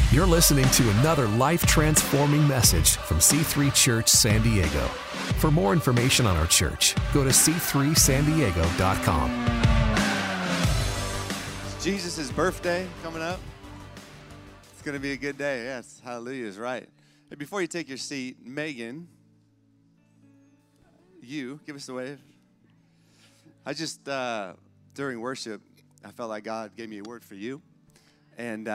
You're listening to another life-transforming message from C3 Church San Diego. For more information on our church, go to c3sandiego.com. It's Jesus' birthday coming up. It's going to be a good day. Yes, hallelujah is right. Hey, before you take your seat, Megan, you, give us a wave. I just, during worship, I felt like God gave me a word for you. And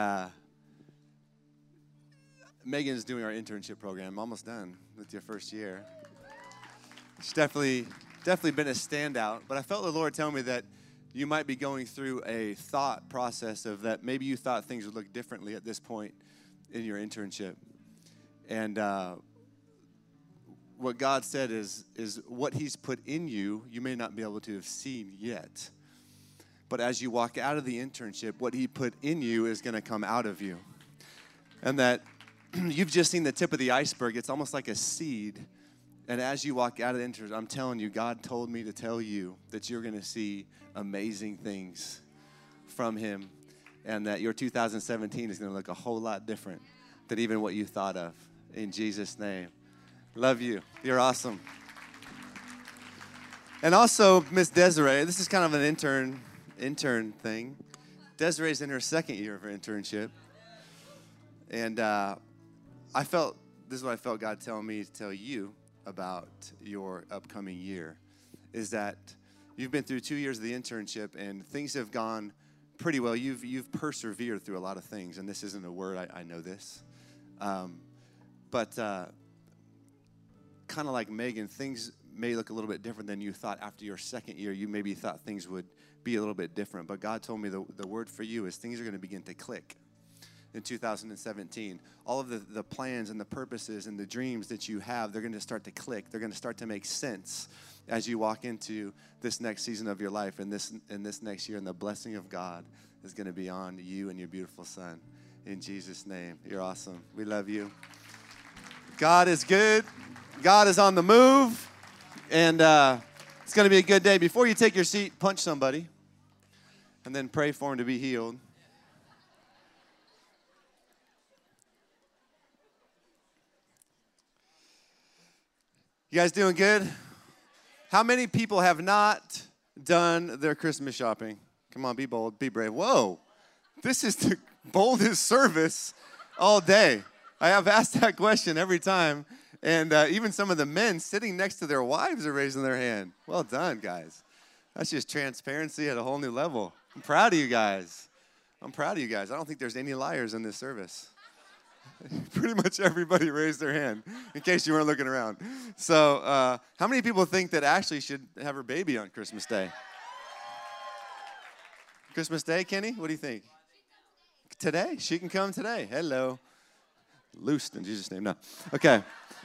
Megan's doing our internship program. Almost done with your first year. It's definitely been a standout. But I felt the Lord tell me that you might be going through a thought process of that maybe you thought things would look differently at this point in your internship. And what God said is what He's put in you, you may not be able to have seen yet. But as you walk out of the internship, what He put in you is going to come out of you. And that you've just seen the tip of the iceberg. It's almost like a seed. And as you walk out of the internship, I'm telling you, God told me to tell you that you're going to see amazing things from Him. And that your 2017 is going to look a whole lot different than even what you thought of. In Jesus' name. Love you. You're awesome. And also, Miss Desiree, this is kind of an intern thing. Desiree's in her second year of her internship. And this is what I felt God telling me to tell you about your upcoming year, is that you've been through 2 years of the internship and things have gone pretty well. You've persevered through a lot of things, and this isn't a word, I know this. But kind of like Megan, things may look a little bit different than you thought after your second year. You maybe thought things would be a little bit different, but God told me the word for you is things are going to begin to click in 2017. All of the plans and the purposes and the dreams that you have, they're going to start to click. They're going to start to make sense as you walk into this next season of your life and this next year, and the blessing of God is going to be on you and your beautiful son. In Jesus' name, you're awesome. We love you. God is good. God is on the move, and it's going to be a good day. Before you take your seat, punch somebody, and then pray for him to be healed. You guys doing good? How many people have not done their Christmas shopping? Come on, be bold, be brave. Whoa, this is the boldest service all day. I have asked that question every time, and even some of the men sitting next to their wives are raising their hand. Well done, guys. That's just transparency at a whole new level. I'm proud of you guys. I don't think there's any liars in this service. Pretty much everybody raised their hand, in case you weren't looking around. So how many people think that Ashley should have her baby on Christmas Day? Christmas Day, Kenny? What do you think? Today? She can come today. Hello. Loosed in Jesus' name. No. Okay.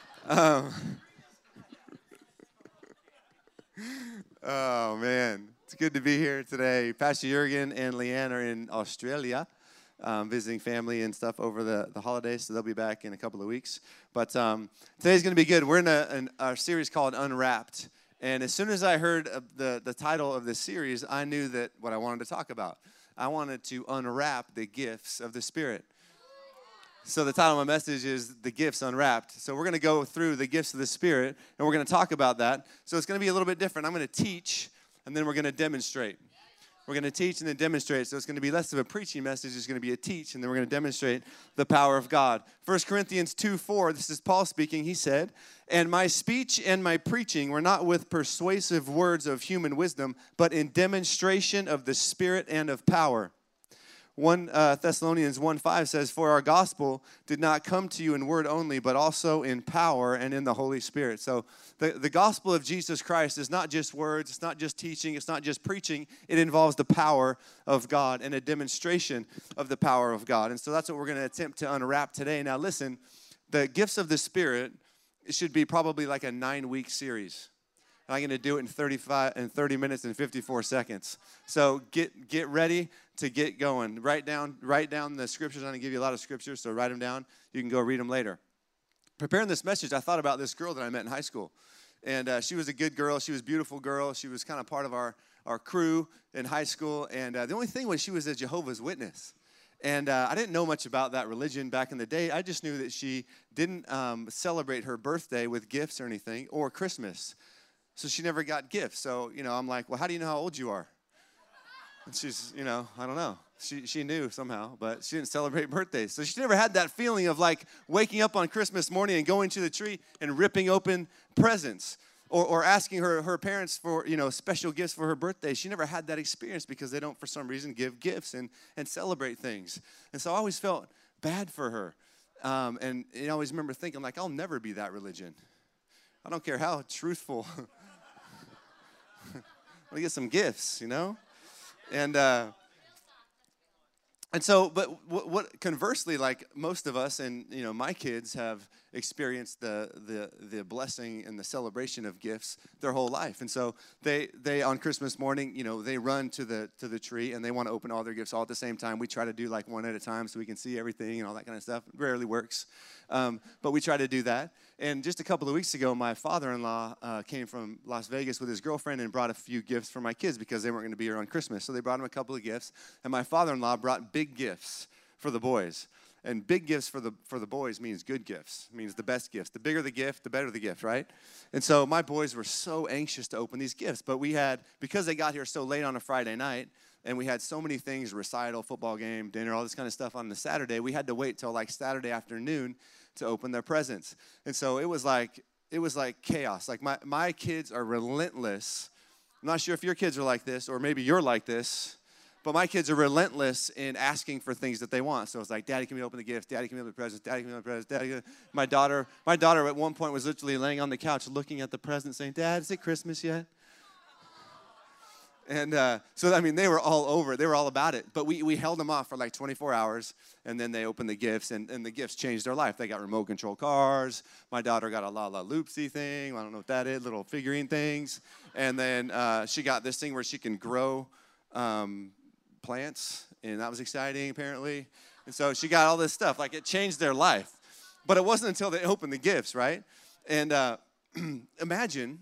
Oh, man. It's good to be here today. Pastor Jurgen and Leanne are in Australia. Visiting family and stuff over the holidays, so they'll be back in a couple of weeks. But today's going to be good. We're in a series called Unwrapped, and as soon as I heard the title of this series, I knew that what I wanted to talk about. I wanted to unwrap the gifts of the Spirit. So the title of my message is The Gifts Unwrapped. So we're going to go through the gifts of the Spirit, and we're going to talk about that. So it's going to be a little bit different. I'm going to teach, and then we're going to demonstrate. We're going to teach and then demonstrate. So it's going to be less of a preaching message. It's going to be a teach, and then we're going to demonstrate the power of God. 1 Corinthians 2:4, this is Paul speaking. He said, "And my speech and my preaching were not with persuasive words of human wisdom, but in demonstration of the Spirit and of power." 1 Thessalonians 1:5 says, "For our gospel did not come to you in word only, but also in power and in the Holy Spirit." So the gospel of Jesus Christ is not just words, it's not just teaching, it's not just preaching. It involves the power of God and a demonstration of the power of God. And so that's what we're going to attempt to unwrap today. Now listen, the gifts of the Spirit should be probably like a 9-week series. I'm going to do it in 30 minutes and 54 seconds. So get ready to get going. Write down the scriptures. I'm going to give you a lot of scriptures, so write them down. You can go read them later. Preparing this message, I thought about this girl that I met in high school. And she was a good girl. She was a beautiful girl. She was kind of part of our crew in high school. And the only thing was she was a Jehovah's Witness. And I didn't know much about that religion back in the day. I just knew that she didn't celebrate her birthday with gifts or anything, or Christmas. So she never got gifts. So, I'm like, well, how do you know how old you are? And she's, I don't know. She knew somehow, but she didn't celebrate birthdays. So she never had that feeling of like waking up on Christmas morning and going to the tree and ripping open presents. Or asking her parents for, special gifts for her birthday. She never had that experience because they don't, for some reason, give gifts and celebrate things. And so I always felt bad for her. And I always remember thinking, like, I'll never be that religion. I don't care how truthful. I want to get some gifts, And so, but what conversely, like most of us and, my kids have experienced the blessing and the celebration of gifts their whole life. And so they on Christmas morning, they run to the tree and they want to open all their gifts all at the same time. We try to do like one at a time so we can see everything and all that kind of stuff. It rarely works. But we try to do that. And just a couple of weeks ago, my father-in-law came from Las Vegas with his girlfriend and brought a few gifts for my kids because they weren't going to be here on Christmas. So they brought him a couple of gifts. And my father-in-law brought big gifts for the boys. And big gifts for the boys means good gifts. It means the best gifts. The bigger the gift, the better the gift, right? And so my boys were so anxious to open these gifts. But we had, because they got here so late on a Friday night, and we had so many things, recital, football game, dinner, all this kind of stuff on the Saturday, we had to wait till like Saturday afternoon to open their presents. And so it was like chaos. Like my kids are relentless. I'm not sure if your kids are like this, or maybe you're like this, but my kids are relentless in asking for things that they want. So it's like, Daddy, can we open the gifts? Daddy, can we open the presents? Daddy, can we open the presents? Daddy, my daughter at one point was literally laying on the couch looking at the present saying, Dad, is it Christmas yet? And they were all over it. They were all about it. But we held them off for like 24 hours, and then they opened the gifts, and the gifts changed their life. They got remote control cars. My daughter got a La La Loopsy thing. I don't know what that is, little figurine things. And then she got this thing where she can grow plants, and that was exciting, apparently. And so she got all this stuff. Like, it changed their life. But it wasn't until they opened the gifts, right? And imagine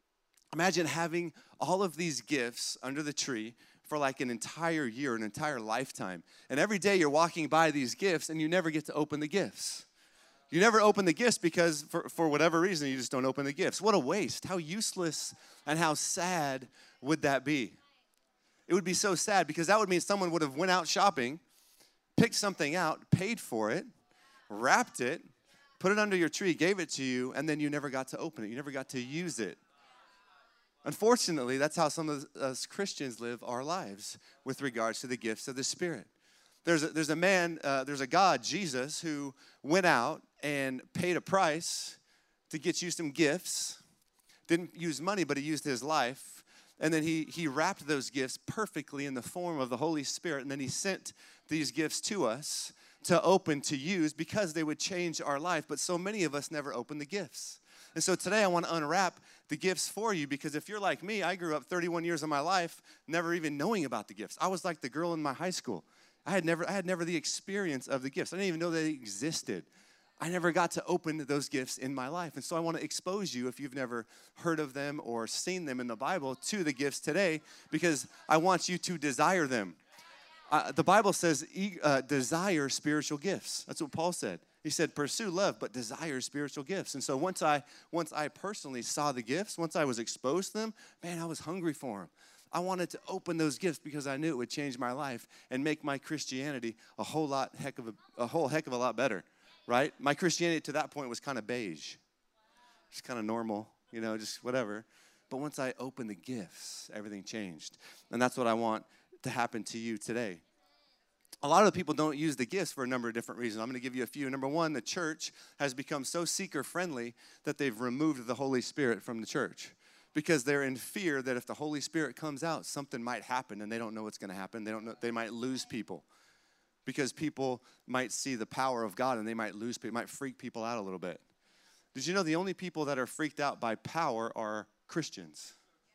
having all of these gifts under the tree for like an entire year, an entire lifetime. And every day you're walking by these gifts and you never get to open the gifts. You never open the gifts because for whatever reason you just don't open the gifts. What a waste. How useless and how sad would that be? It would be so sad because that would mean someone would have went out shopping, picked something out, paid for it, wrapped it, put it under your tree, gave it to you, and then you never got to open it. You never got to use it. Unfortunately, that's how some of us Christians live our lives with regards to the gifts of the Spirit. There's a God, Jesus, who went out and paid a price to get you some gifts. Didn't use money, but he used his life. And then he wrapped those gifts perfectly in the form of the Holy Spirit. And then he sent these gifts to us to open, to use, because they would change our life. But so many of us never open the gifts. And so today I want to unwrap the gifts for you, because if you're like me, I grew up 31 years of my life never even knowing about the gifts. I was like the girl in my high school. I had never the experience of the gifts. I didn't even know they existed. I never got to open those gifts in my life. And so I want to expose you, if you've never heard of them or seen them in the Bible, to the gifts today, because I want you to desire them. The Bible says desire spiritual gifts. That's what Paul said. He said, pursue love, but desire spiritual gifts. And so once I personally saw the gifts, once I was exposed to them, man, I was hungry for them. I wanted to open those gifts because I knew it would change my life and make my Christianity a whole heck of a lot better, right? My Christianity to that point was kind of beige. Just kind of normal, just whatever. But once I opened the gifts, everything changed. And that's what I want to happen to you today. A lot of people don't use the gifts for a number of different reasons. I'm going to give you a few. Number one, the church has become so seeker-friendly that they've removed the Holy Spirit from the church, because they're in fear that if the Holy Spirit comes out, something might happen, and they don't know what's going to happen. They don't know. They might lose people, because people might see the power of God, and they might lose people. It might freak people out a little bit. Did you know the only people that are freaked out by power are Christians?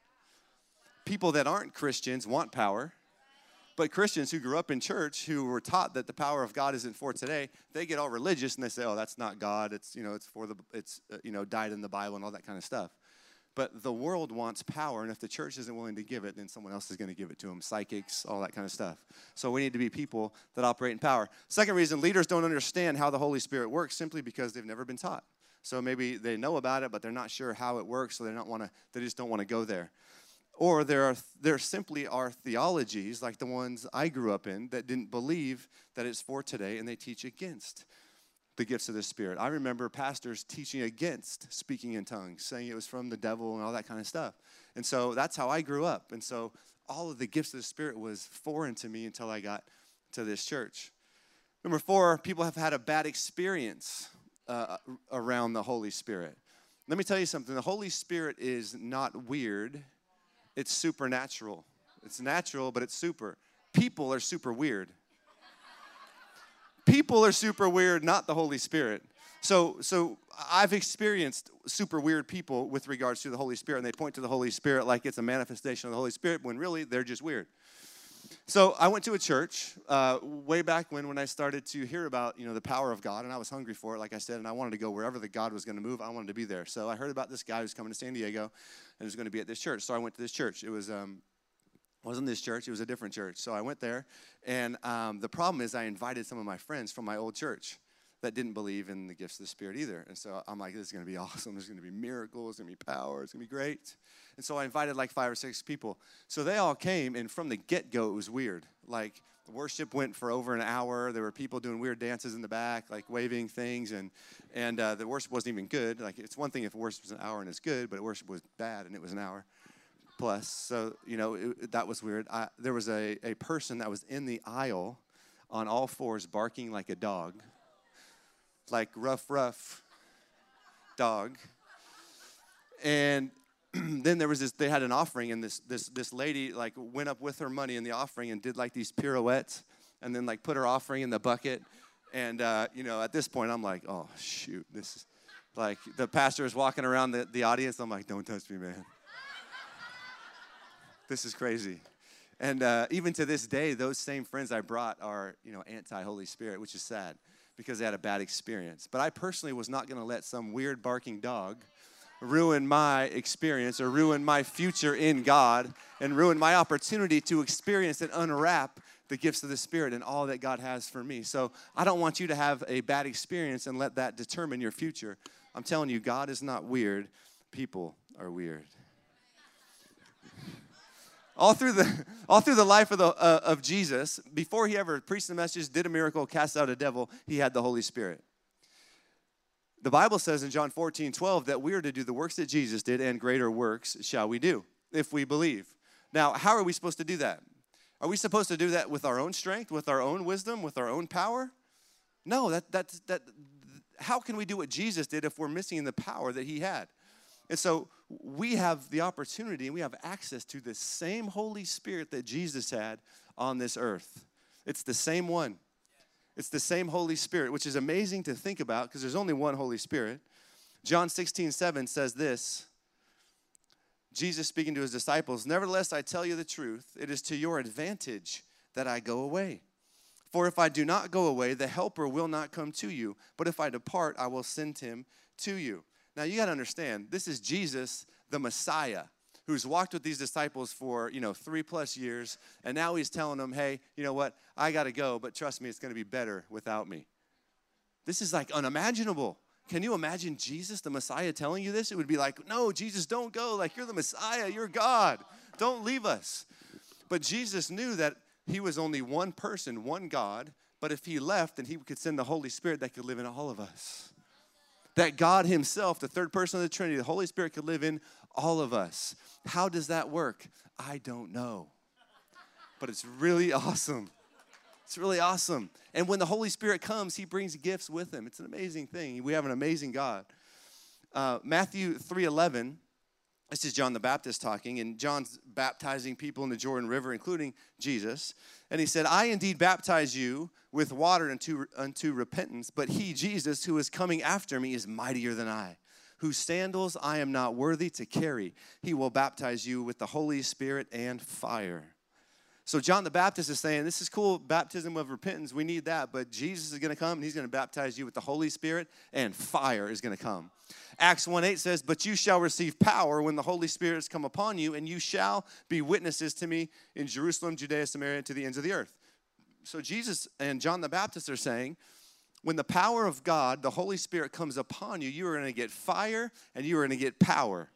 People that aren't Christians want power. But Christians who grew up in church, who were taught that the power of God isn't for today, they get all religious and they say, "Oh, that's not God. It's died in the Bible," and all that kind of stuff. But the world wants power, and if the church isn't willing to give it, then someone else is going to give it to them, psychics, all that kind of stuff. So we need to be people that operate in power. Second reason, leaders don't understand how the Holy Spirit works simply because they've never been taught. So maybe they know about it, but they're not sure how it works, so they just don't want to go there. Or there simply are theologies, like the ones I grew up in, that didn't believe that it's for today, and they teach against the gifts of the Spirit. I remember pastors teaching against speaking in tongues, saying it was from the devil and all that kind of stuff. And so that's how I grew up. And so all of the gifts of the Spirit was foreign to me until I got to this church. Number 4, people have had a bad experience around the Holy Spirit. Let me tell you something. The Holy Spirit is not weird. It's supernatural. It's natural, but it's super. People are super weird. People are super weird, not the Holy Spirit. So I've experienced super weird people with regards to the Holy Spirit, and they point to the Holy Spirit like it's a manifestation of the Holy Spirit, when really they're just weird. So I went to a church way back when I started to hear about, the power of God, and I was hungry for it, like I said, and I wanted to go wherever the God was going to move. I wanted to be there. So I heard about this guy who's coming to San Diego and was going to be at this church. So I went to this church. It wasn't this church. It was a different church. So I went there, and the problem is I invited some of my friends from my old church that didn't believe in the gifts of the Spirit either. And so I'm like, this is going to be awesome. There's going to be miracles. There's going to be power. It's going to be great. And so I invited like 5 or 6 people. So they all came, and from the get-go, it was weird. Like, the worship went for over an hour. There were people doing weird dances in the back, like waving things, and the worship wasn't even good. Like, it's one thing if worship was an hour and it's good, but worship was bad and it was an hour plus. So, that was weird. There was a person that was in the aisle on all fours barking like a dog. Like rough dog. And then there was they had an offering, and this lady like went up with her money in the offering and did like these pirouettes, and then like put her offering in the bucket. And at this point I'm like, oh shoot, this is like, the pastor is walking around the audience. I'm like, don't touch me, man. This is crazy. And even to this day, those same friends I brought are anti-Holy Spirit, which is sad, because they had a bad experience. But I personally was not going to let some weird barking dog ruin my experience or ruin my future in God and ruin my opportunity to experience and unwrap the gifts of the Spirit and all that God has for me. So I don't want you to have a bad experience and let that determine your future. I'm telling you, God is not weird. People are weird. All through the life of Jesus, before he ever preached the message, did a miracle, cast out a devil, he had the Holy Spirit. The Bible says in John 14:12 that we are to do the works that Jesus did, and greater works shall we do, if we believe. Now, how are we supposed to do that? Are we supposed to do that with our own strength, with our own wisdom, with our own power? No, how can we do what Jesus did if we're missing the power that he had? And so we have the opportunity and we have access to the same Holy Spirit that Jesus had on this earth. It's the same one. It's the same Holy Spirit, which is amazing to think about because there's only one Holy Spirit. John 16:7 says this. Jesus speaking to his disciples, "Nevertheless, I tell you the truth. It is to your advantage that I go away. For if I do not go away, the Helper will not come to you. But if I depart, I will send him to you." Now, you got to understand, this is Jesus, the Messiah, who's walked with these disciples for, 3+ years. And now he's telling them, hey, you know what? I got to go, but trust me, it's going to be better without me. This is like unimaginable. Can you imagine Jesus, the Messiah, telling you this? It would be like, no, Jesus, don't go. Like, you're the Messiah. You're God. Don't leave us. But Jesus knew that he was only one person, one God. But if he left, then he could send the Holy Spirit that could live in all of us. That God himself, the third person of the Trinity, the Holy Spirit could live in all of us. How does that work? I don't know. But it's really awesome. It's really awesome. And when the Holy Spirit comes, he brings gifts with him. It's an amazing thing. We have an amazing God. Matthew 3:11, this is John the Baptist talking, and John's baptizing people in the Jordan River, including Jesus. And he said, "I indeed baptize you with water unto repentance, but he, Jesus, who is coming after me is mightier than I, whose sandals I am not worthy to carry. He will baptize you with the Holy Spirit and fire." So John the Baptist is saying, this is cool, baptism of repentance, we need that, but Jesus is going to come, and he's going to baptize you with the Holy Spirit, and fire is going to come. Acts 1:8 says, but you shall receive power when the Holy Spirit has come upon you, and you shall be witnesses to me in Jerusalem, Judea, Samaria, and to the ends of the earth. So Jesus and John the Baptist are saying, when the power of God, the Holy Spirit comes upon you, you are going to get fire, and you are going to get power.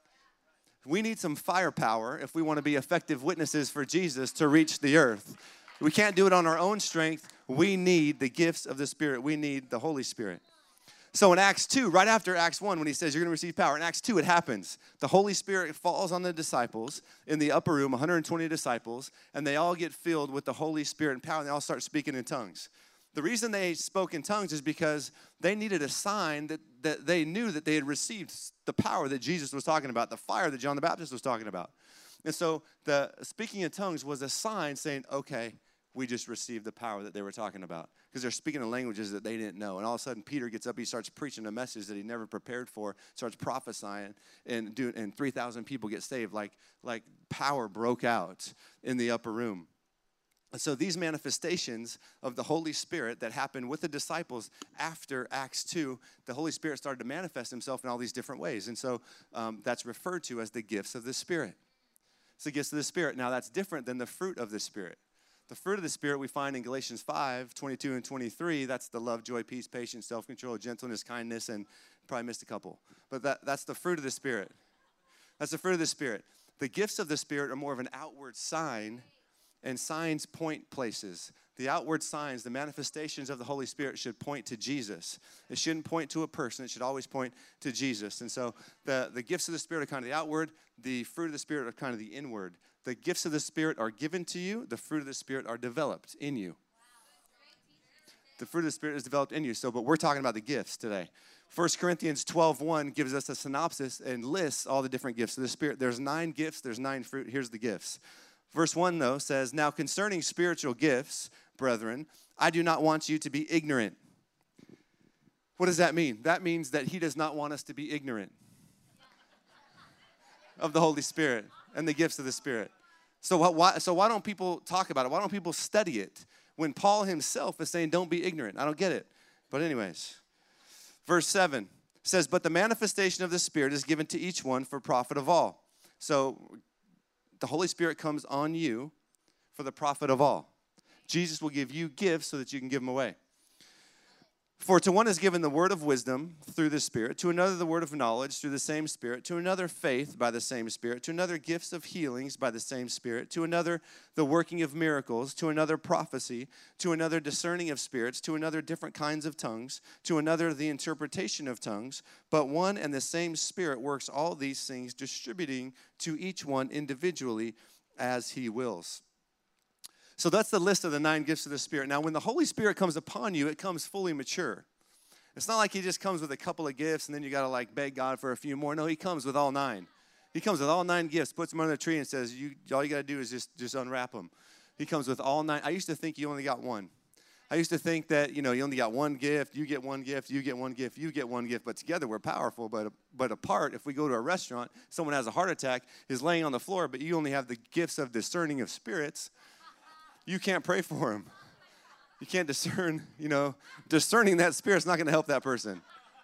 We need some firepower if we want to be effective witnesses for Jesus to reach the earth. We can't do it on our own strength. We need the gifts of the Spirit. We need the Holy Spirit. So in Acts 2, right after Acts 1, when he says you're going to receive power, in Acts 2 it happens. The Holy Spirit falls on the disciples in the upper room, 120 disciples, and they all get filled with the Holy Spirit and power, and they all start speaking in tongues. The reason they spoke in tongues is because they needed a sign that they knew that they had received the power that Jesus was talking about, the fire that John the Baptist was talking about. And so the speaking in tongues was a sign saying, okay, we just received the power that they were talking about. Because they're speaking in languages that they didn't know. And all of a sudden, Peter gets up, he starts preaching a message that he never prepared for, starts prophesying, and 3,000 people get saved. Like power broke out in the upper room. So these manifestations of the Holy Spirit that happened with the disciples after Acts 2, the Holy Spirit started to manifest himself in all these different ways. And so that's referred to as the gifts of the Spirit. It's the gifts of the Spirit. Now that's different than the fruit of the Spirit. The fruit of the Spirit we find in Galatians 5, 22 and 23. That's the love, joy, peace, patience, self-control, gentleness, kindness, and probably missed a couple. But that's the fruit of the Spirit. That's the fruit of the Spirit. The gifts of the Spirit are more of an outward sign, and signs point places. The outward signs, the manifestations of the Holy Spirit should point to Jesus. It shouldn't point to a person. It should always point to Jesus. And so the gifts of the Spirit are kind of the outward. The fruit of the Spirit are kind of the inward. The gifts of the Spirit are given to you. The fruit of the Spirit are developed in you. The fruit of the Spirit is developed in you. But we're talking about the gifts today. 1 Corinthians 12:1 gives us a synopsis and lists all the different gifts of the Spirit. There's 9 gifts. There's 9 fruit. Here's the gifts. Verse 1, though, says, now concerning spiritual gifts, brethren, I do not want you to be ignorant. What does that mean? That means that he does not want us to be ignorant of the Holy Spirit and the gifts of the Spirit. So why don't people talk about it? Why don't people study it? When Paul himself is saying, don't be ignorant. I don't get it. But anyways, verse 7 says, but the manifestation of the Spirit is given to each one for profit of all. So the Holy Spirit comes on you for the profit of all. Jesus will give you gifts so that you can give them away. For to one is given the word of wisdom through the Spirit, to another the word of knowledge through the same Spirit, to another faith by the same Spirit, to another gifts of healings by the same Spirit, to another the working of miracles, to another prophecy, to another discerning of spirits, to another different kinds of tongues, to another the interpretation of tongues. But one and the same Spirit works all these things, distributing to each one individually as he wills. So that's the list of the 9 gifts of the Spirit. Now, when the Holy Spirit comes upon you, it comes fully mature. It's not like he just comes with a couple of gifts and then you got to beg God for a few more. No, he comes with all 9. He comes with all 9 gifts, puts them under the tree and says, all you got to do is just unwrap them. He comes with all 9. I used to think you only got one. I used to think that, you only got one gift, you get one gift, you get one gift, you get one gift. But together we're powerful. But apart, if we go to a restaurant, someone has a heart attack, is laying on the floor, but you only have the gifts of discerning of spirits. You can't pray for him. You can't discern, discerning that spirit's not going to help that person.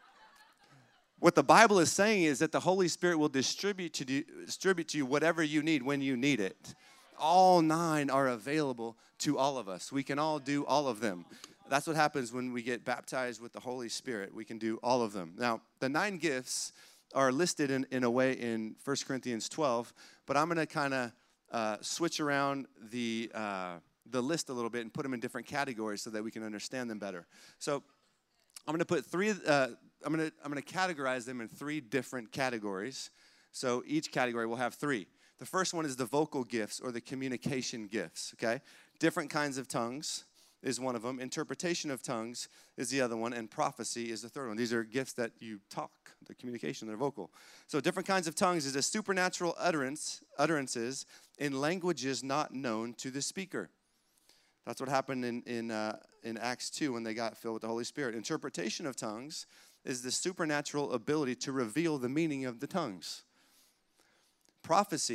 What the Bible is saying is that the Holy Spirit will distribute to you whatever you need when you need it. All 9 are available to all of us. We can all do all of them. That's what happens when we get baptized with the Holy Spirit. We can do all of them. Now, the 9 gifts are listed in a way in 1 Corinthians 12, but I'm going to kind of switch around the list a little bit and put them in different categories so that we can understand them better. So I'm going to put 3. I'm going to categorize them in 3 different categories. So each category will have 3. The first one is the vocal gifts or the communication gifts. Okay, different kinds of tongues is one of them. Interpretation of tongues is the other one, and prophecy is the third one. These are gifts that you talk, the communication, they're vocal. So different kinds of tongues is a supernatural utterances in languages not known to the speaker. That's what happened in Acts 2 when they got filled with the Holy Spirit. Interpretation of tongues is the supernatural ability to reveal the meaning of the tongues. Prophecy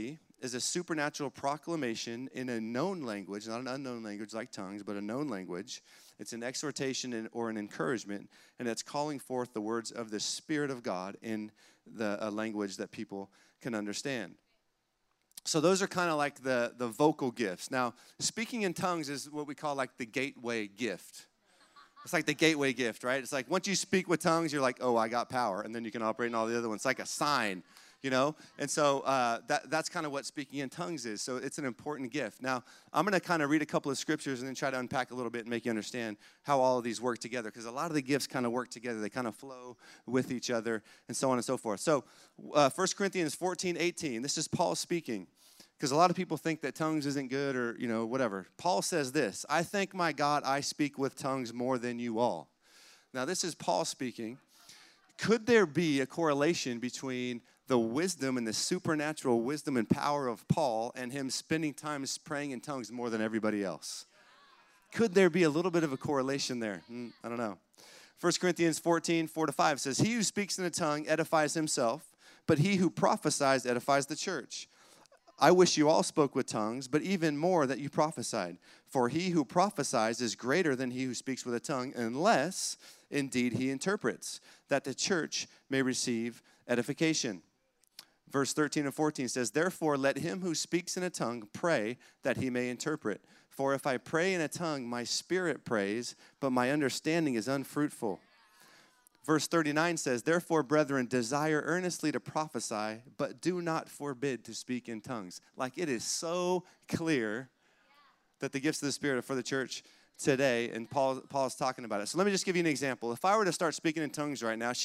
is a supernatural proclamation in a known language, not an unknown language like tongues, but a known language. It's an exhortation or an encouragement, and it's calling forth the words of the Spirit of God in a language that people can understand. So those are kind of like the vocal gifts. Now, speaking in tongues is what we call like the gateway gift. It's like the gateway gift, right? It's like once you speak with tongues, you're like, oh, I got power, and then you can operate in all the other ones. It's like a sign. And so that's kind of what speaking in tongues is. So it's an important gift. Now, I'm going to kind of read a couple of scriptures and then try to unpack a little bit and make you understand how all of these work together, because a lot of the gifts kind of work together. They kind of flow with each other and so on and so forth. So 1 Corinthians 14:18, this is Paul speaking, because a lot of people think that tongues isn't good or, whatever. Paul says this, I thank my God I speak with tongues more than you all. Now, this is Paul speaking. Could there be a correlation between the wisdom and the supernatural wisdom and power of Paul and him spending time praying in tongues more than everybody else? Could there be a little bit of a correlation there? I don't know. 1 Corinthians 14:4-5 says, he who speaks in a tongue edifies himself, but he who prophesies edifies the church. I wish you all spoke with tongues, but even more that you prophesied. For he who prophesies is greater than he who speaks with a tongue, unless indeed he interprets, that the church may receive edification. Verse 13 and 14 says, therefore let him who speaks in a tongue pray that he may interpret. For if I pray in a tongue, my spirit prays, but my understanding is unfruitful. Verse 39 says, therefore, brethren, desire earnestly to prophesy, but do not forbid to speak in tongues. Like, it is so clear that the gifts of the Spirit are for the church today, and Paul's talking about it. So let me just give you an example. If I were to start speaking in tongues right now,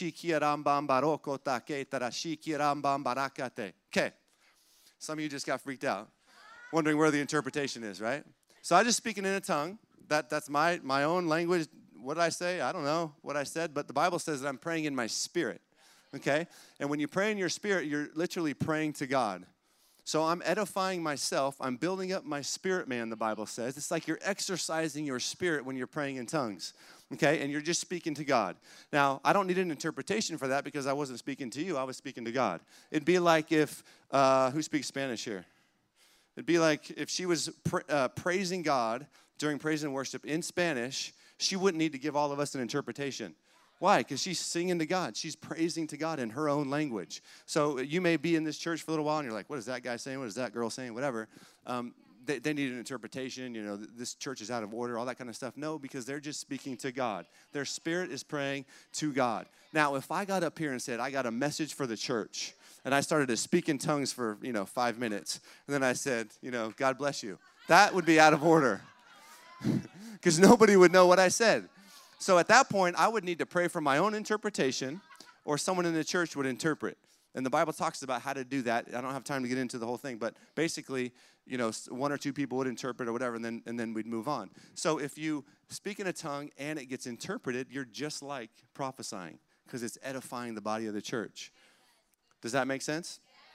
okay, some of you just got freaked out, wondering where the interpretation is, right? So I just speaking in a tongue. That's my own language. What did I say? I don't know what I said, but the Bible says that I'm praying in my spirit, okay? And when you pray in your spirit, you're literally praying to God. So I'm edifying myself. I'm building up my spirit man, the Bible says. It's like you're exercising your spirit when you're praying in tongues, okay? And you're just speaking to God. Now, I don't need an interpretation for that because I wasn't speaking to you. I was speaking to God. It'd be like if, who speaks Spanish here? It'd be like if she was praising God during praise and worship in Spanish, she wouldn't need to give all of us an interpretation. Why? Because she's singing to God. She's praising to God in her own language. So you may be in this church for a little while, and you're like, what is that guy saying? What is that girl saying? Whatever. They need an interpretation. This church is out of order, all that kind of stuff. No, because they're just speaking to God. Their spirit is praying to God. Now, if I got up here and said, I got a message for the church, and I started to speak in tongues for, 5 minutes, and then I said, God bless you, that would be out of order. Because nobody would know what I said. So at that point, I would need to pray for my own interpretation, or someone in the church would interpret. And the Bible talks about how to do that. I don't have time to get into the whole thing, but basically, one or two people would interpret or whatever, and then we'd move on. So if you speak in a tongue and it gets interpreted, you're just like prophesying, because it's edifying the body of the church. Does that make sense?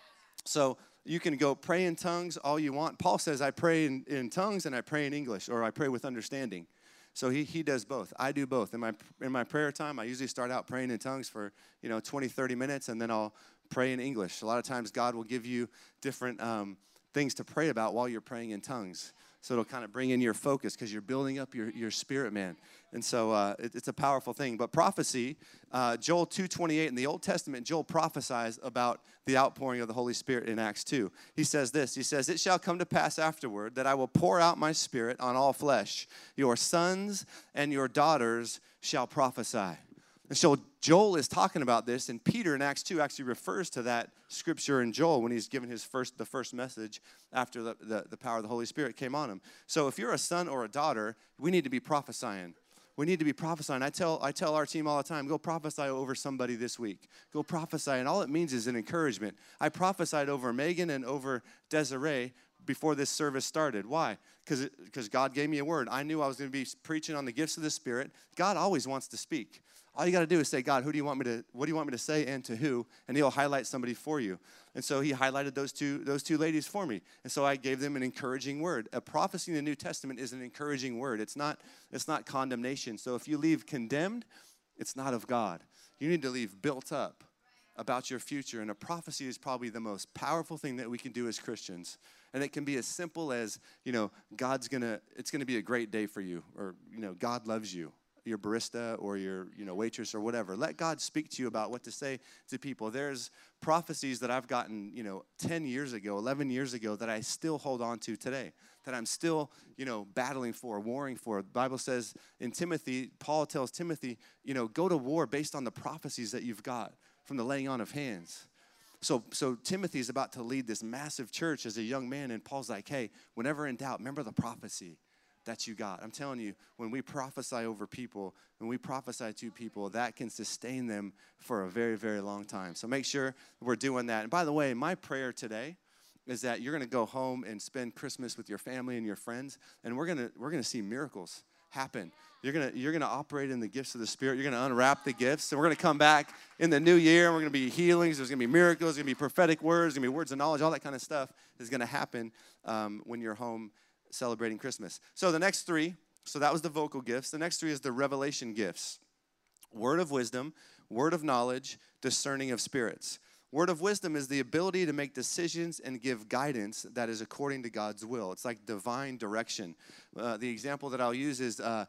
So you can go pray in tongues all you want. Paul says, I pray in tongues and I pray in English, or I pray with understanding. So he does both. I do both. In my prayer time, I usually start out praying in tongues for 20, 30 minutes, and then I'll pray in English. A lot of times God will give you different things to pray about while you're praying in tongues. So it'll kind of bring in your focus because you're building up your spirit, man. And so it's a powerful thing. But prophecy, Joel 2:28 in the Old Testament, Joel prophesies about the outpouring of the Holy Spirit in Acts 2. He says this, he says, it shall come to pass afterward that I will pour out my spirit on all flesh. Your sons and your daughters shall prophesy. And so Joel is talking about this, and Peter in Acts 2 actually refers to that scripture in Joel when he's given the first message after the power of the Holy Spirit came on him. So if you're a son or a daughter, we need to be prophesying. We need to be prophesying. I tell our team all the time, go prophesy over somebody this week. Go prophesy, and all it means is an encouragement. I prophesied over Megan and over Desiree before this service started. Why? Because God gave me a word. I knew I was going to be preaching on the gifts of the Spirit. God always wants to speak. All you got to do is say, God, what do you want me to say and to who? And he'll highlight somebody for you. And so he highlighted those two ladies for me. And so I gave them an encouraging word. A prophecy in the New Testament is an encouraging word. It's not condemnation. So if you leave condemned, it's not of God. You need to leave built up. about your future. And a prophecy is probably the most powerful thing that we can do as Christians. And it can be as simple as, it's going to be a great day for you, or, God loves you, your barista or your, waitress or whatever. Let God speak to you about what to say to people. There's prophecies that I've gotten, 10 years ago, 11 years ago that I still hold on to today, that I'm still, battling for, warring for. The Bible says in Timothy, Paul tells Timothy, go to war based on the prophecies that you've got from the laying on of hands. So Timothy is about to lead this massive church as a young man, and Paul's like, hey, whenever in doubt, remember the prophecy that you got. I'm telling you, when we prophesy over people, when we prophesy to people, that can sustain them for a very, very long time. So make sure we're doing that. And by the way, my prayer today is that you're going to go home and spend Christmas with your family and your friends, and we're going to see miracles happen. You're going to operate in the gifts of the Spirit. You're going to unwrap the gifts, and we're going to come back in the new year, and we're going to be healings. There's going to be miracles. There's going to be prophetic words. There's going to be words of knowledge. All that kind of stuff is going to happen when you're home celebrating Christmas. So the next three, so that was the vocal gifts. The next three is the revelation gifts. Word of wisdom, word of knowledge, discerning of spirits. Word of wisdom is the ability to make decisions and give guidance that is according to God's will. It's like divine direction. The example that I'll use is a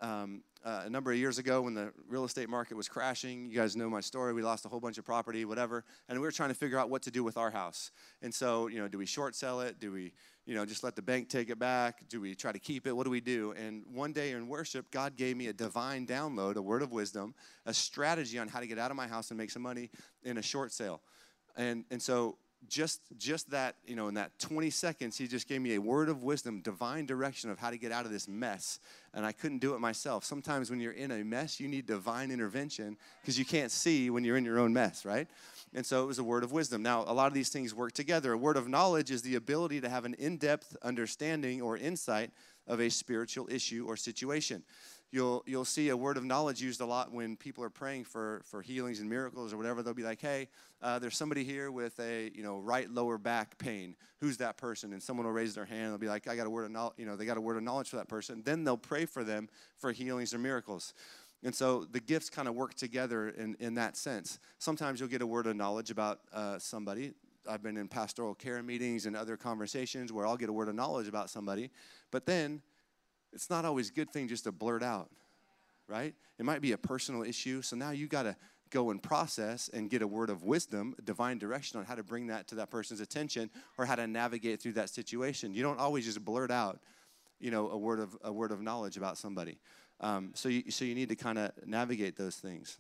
number of years ago when the real estate market was crashing. You guys know my story. We lost a whole bunch of property, whatever, and we were trying to figure out what to do with our house. And so, do we short sell it? Do we, just let the bank take it back? Do we try to keep it? What do we do? And one day in worship, God gave me a divine download, a word of wisdom, a strategy on how to get out of my house and make some money in a short sale. And so just that, in that 20 seconds, he just gave me a word of wisdom, divine direction of how to get out of this mess. And I couldn't do it myself. Sometimes when you're in a mess, you need divine intervention because you can't see when you're in your own mess, right? And so it was a word of wisdom. Now, a lot of these things work together. A word of knowledge is the ability to have an in-depth understanding or insight of a spiritual issue or situation. You'll see a word of knowledge used a lot when people are praying for healings and miracles or whatever. They'll be like, hey, there's somebody here with a right lower back pain. Who's that person? And someone will raise their hand. They'll be like, I got a word of knowledge. They got a word of knowledge for that person. Then they'll pray for them for healings or miracles. And so the gifts kind of work together in that sense. Sometimes you'll get a word of knowledge about somebody. I've been in pastoral care meetings and other conversations where I'll get a word of knowledge about somebody. But then it's not always a good thing just to blurt out, right? It might be a personal issue. So now you got to go and process and get a word of wisdom, divine direction on how to bring that to that person's attention or how to navigate through that situation. You don't always just blurt out, a word of knowledge about somebody. So you need to kind of navigate those things.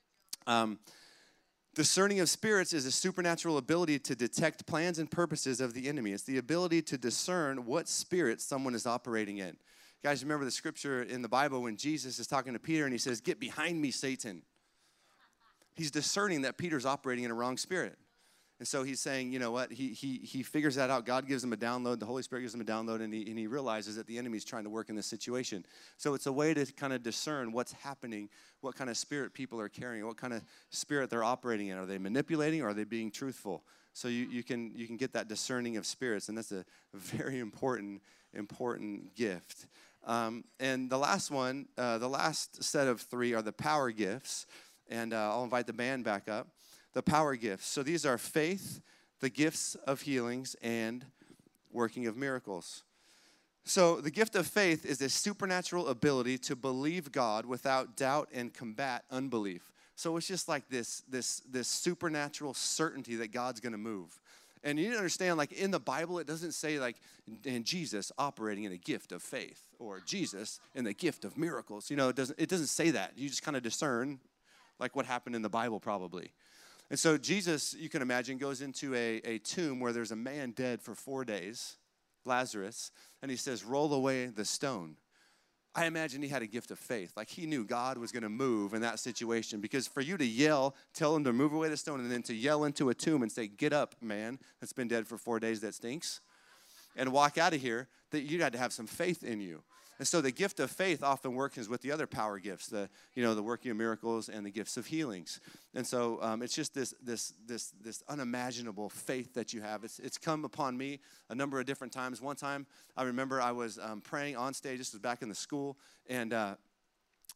Discerning of spirits is a supernatural ability to detect plans and purposes of the enemy. It's the ability to discern what spirit someone is operating in. You guys remember the scripture in the Bible when Jesus is talking to Peter and he says, "Get behind me, Satan." He's discerning that Peter's operating in a wrong spirit. And so he's saying, you know what, he figures that out. God gives him a download. The Holy Spirit gives him a download, and he realizes that the enemy's trying to work in this situation. So it's a way to kind of discern what's happening, what kind of spirit people are carrying, what kind of spirit they're operating in. Are they manipulating or are they being truthful? So you can get that discerning of spirits, and that's a very important gift. And the last one, the last set of three are the power gifts. And I'll invite the band back up. The power gifts. So these are faith, the gifts of healings, and working of miracles. So the gift of faith is a supernatural ability to believe God without doubt and combat unbelief. So it's just like this supernatural certainty that God's going to move. And you need to understand, like in the Bible, it doesn't say like, and Jesus operating in a gift of faith or Jesus in the gift of miracles. It doesn't say that. You just kind of discern like what happened in the Bible probably. And so Jesus, you can imagine, goes into a tomb where there's a man dead for 4 days, Lazarus, and he says, roll away the stone. I imagine he had a gift of faith. Like he knew God was going to move in that situation, because for you to yell, tell him to move away the stone, and then to yell into a tomb and say, get up, man, that's been dead for 4 days, that stinks, and walk out of here, that you got to have some faith in you. And so the gift of faith often works with the other power gifts, the working of miracles and the gifts of healings. And so it's just this unimaginable faith that you have. It's come upon me a number of different times. One time I remember I was praying on stage. This was back in the school, and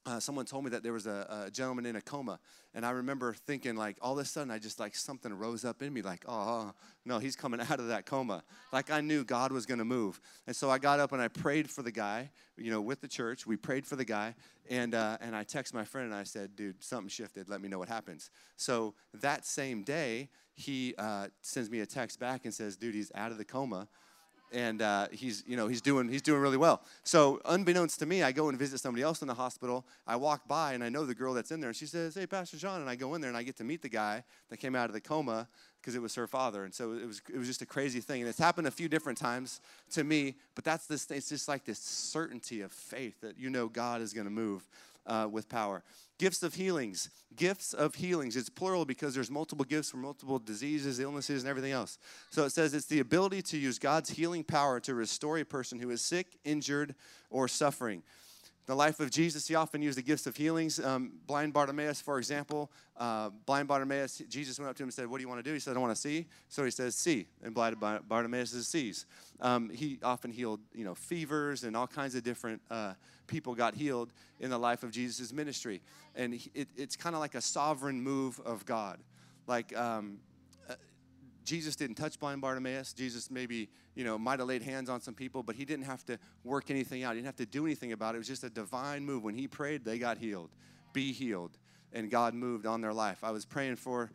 someone told me that there was a gentleman in a coma, and I remember thinking, like, all of a sudden, I just, like, something rose up in me, like, oh, no, he's coming out of that coma. Like, I knew God was going to move. And so I got up and I prayed for the guy, with the church. We prayed for the guy, and I texted my friend, and I said, dude, something shifted. Let me know what happens. So that same day, he sends me a text back and says, dude, he's out of the coma. And he's doing really well. So unbeknownst to me, I go and visit somebody else in the hospital. I walk by, and I know the girl that's in there. And she says, hey, Pastor John. And I go in there, and I get to meet the guy that came out of the coma because it was her father. And so it was just a crazy thing. And it's happened a few different times to me. But it's just like this certainty of faith that God is going to move with power. Gifts of healings. Gifts of healings. It's plural because there's multiple gifts for multiple diseases, illnesses, and everything else. So it says it's the ability to use God's healing power to restore a person who is sick, injured, or suffering. The life of Jesus, he often used the gifts of healings. Blind Bartimaeus, for example. Blind Bartimaeus, Jesus went up to him and said, what do you want to do? He said, I want to see. So he says, see. And blind Bartimaeus sees. He often healed, fevers and all kinds of different people got healed in the life of Jesus' ministry. And it's kind of like a sovereign move of God. Like Jesus didn't touch blind Bartimaeus. Jesus maybe, might have laid hands on some people, but he didn't have to work anything out. He didn't have to do anything about it. It was just a divine move. When he prayed, they got healed. Be healed. And God moved on their life. I was praying for,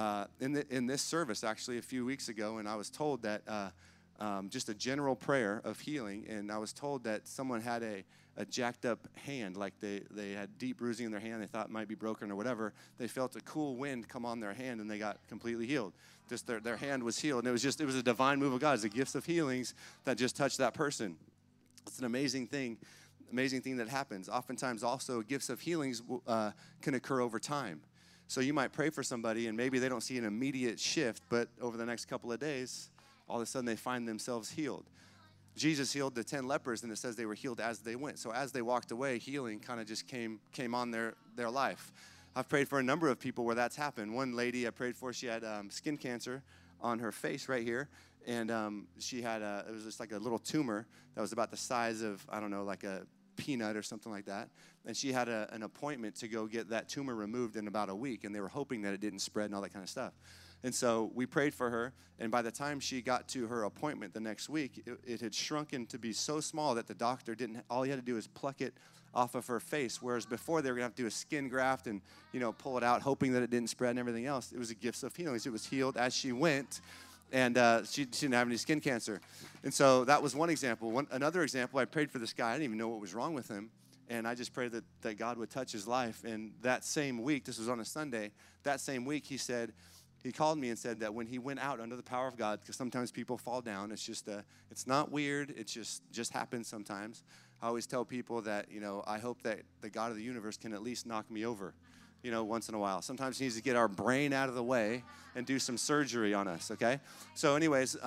in this service actually a few weeks ago, and I was told that just a general prayer of healing, and I was told that someone had a jacked up hand, like they had deep bruising in their hand. They thought it might be broken or whatever. They felt a cool wind come on their hand, and they got completely healed. Just their hand was healed, and it was a divine move of God. It's the gifts of healings that just touched that person. It's an amazing thing that happens. Oftentimes also gifts of healings can occur over time. So you might pray for somebody, and maybe they don't see an immediate shift, but over the next couple of days, all of a sudden they find themselves healed. Jesus healed the 10 lepers, and it says they were healed as they went. So as they walked away, healing kind of just came on their life. I've prayed for a number of people where that's happened. One lady I prayed for, she had skin cancer on her face right here, and she had it was just like a little tumor that was about the size of, I don't know, like a peanut or something like that. And she had an appointment to go get that tumor removed in about a week, and they were hoping that it didn't spread and all that kind of stuff. And so we prayed for her, and by the time she got to her appointment the next week, it had shrunken to be so small that the doctor all he had to do was pluck it off of her face, whereas before they were going to have to do a skin graft and, pull it out, hoping that it didn't spread and everything else. It was a gift of healings. It was healed as she went, and she didn't have any skin cancer. And so that was one example. Another example, I prayed for this guy. I didn't even know what was wrong with him, and I just prayed that God would touch his life. And that same week, this was on a Sunday, that same week he called me and said that when he went out under the power of God, because sometimes people fall down, it's not weird, it just happens sometimes. I always tell people that, I hope that the God of the universe can at least knock me over, once in a while. Sometimes he needs to get our brain out of the way and do some surgery on us, okay? So anyways,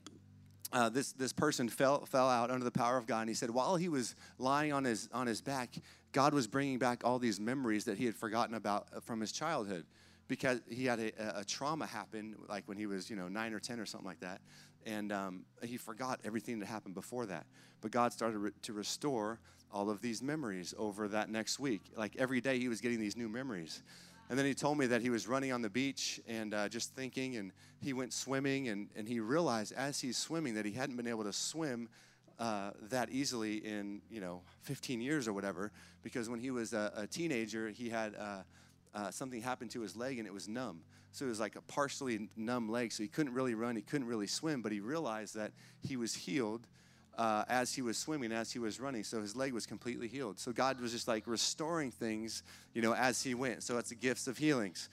this person fell out under the power of God, and he said while he was lying on his back, God was bringing back all these memories that he had forgotten about from his childhood, because he had a trauma happen, like when he was 9 or 10 or something like that, and he forgot everything that happened before that. But God started to restore all of these memories over that next week. Like every day he was getting these new memories. And then he told me that he was running on the beach and just thinking, and he went swimming, and he realized as he's swimming that he hadn't been able to swim that easily in 15 years or whatever, because when he was a teenager, he had something happened to his leg, and it was numb. So it was like a partially numb leg, so he couldn't really run, he couldn't really swim, but he realized that he was healed as he was swimming, as he was running. So his leg was completely healed. So God was just like restoring things, as he went. So it's the gifts of healings.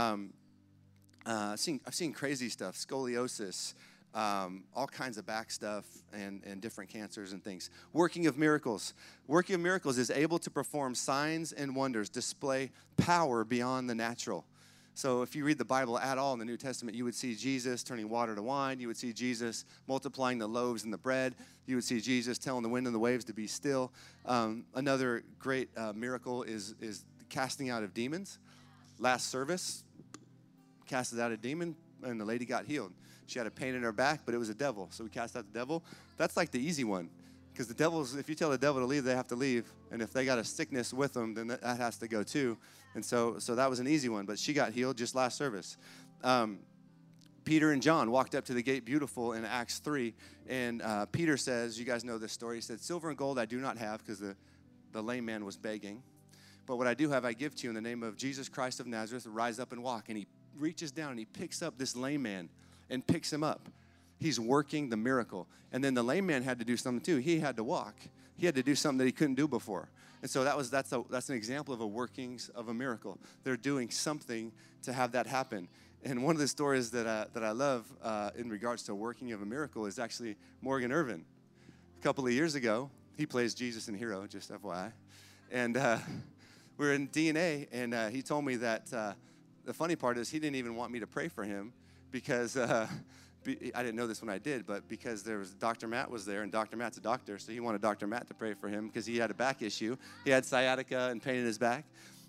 I've seen crazy stuff, scoliosis, all kinds of back stuff and different cancers and things. Working of miracles. Working of miracles is able to perform signs and wonders, display power beyond the natural. So if you read the Bible at all in the New Testament, you would see Jesus turning water to wine. You would see Jesus multiplying the loaves and the bread. You would see Jesus telling the wind and the waves to be still. Another great miracle is casting out of demons. Last service, casted out a demon, and the lady got healed. She had a pain in her back, but it was a devil. So we cast out the devil. That's like the easy one. Because the devils, if you tell the devil to leave, they have to leave. And if they got a sickness with them, then that has to go too. And so that was an easy one. But she got healed just last service. Peter and John walked up to the gate beautiful in Acts 3. And Peter says, you guys know this story. He said, silver and gold I do not have, because the lame man was begging. But what I do have, I give to you in the name of Jesus Christ of Nazareth. Rise up and walk. And he reaches down and he picks up this lame man and picks him up. He's working the miracle. And then the lame man had to do something too. He had to walk. He had to do something that he couldn't do before. And so that's an example of a workings of a miracle. They're doing something to have that happen. And one of the stories that I love in regards to working of a miracle is actually Morgan Irvin. A couple of years ago, he plays Jesus in Hero, just FYI. And we were in DNA, and he told me that the funny part is he didn't even want me to pray for him because I didn't know this when I did, but because Dr. Matt was there, and Dr. Matt's a doctor, so he wanted Dr. Matt to pray for him because he had a back issue. He had sciatica and pain in his back.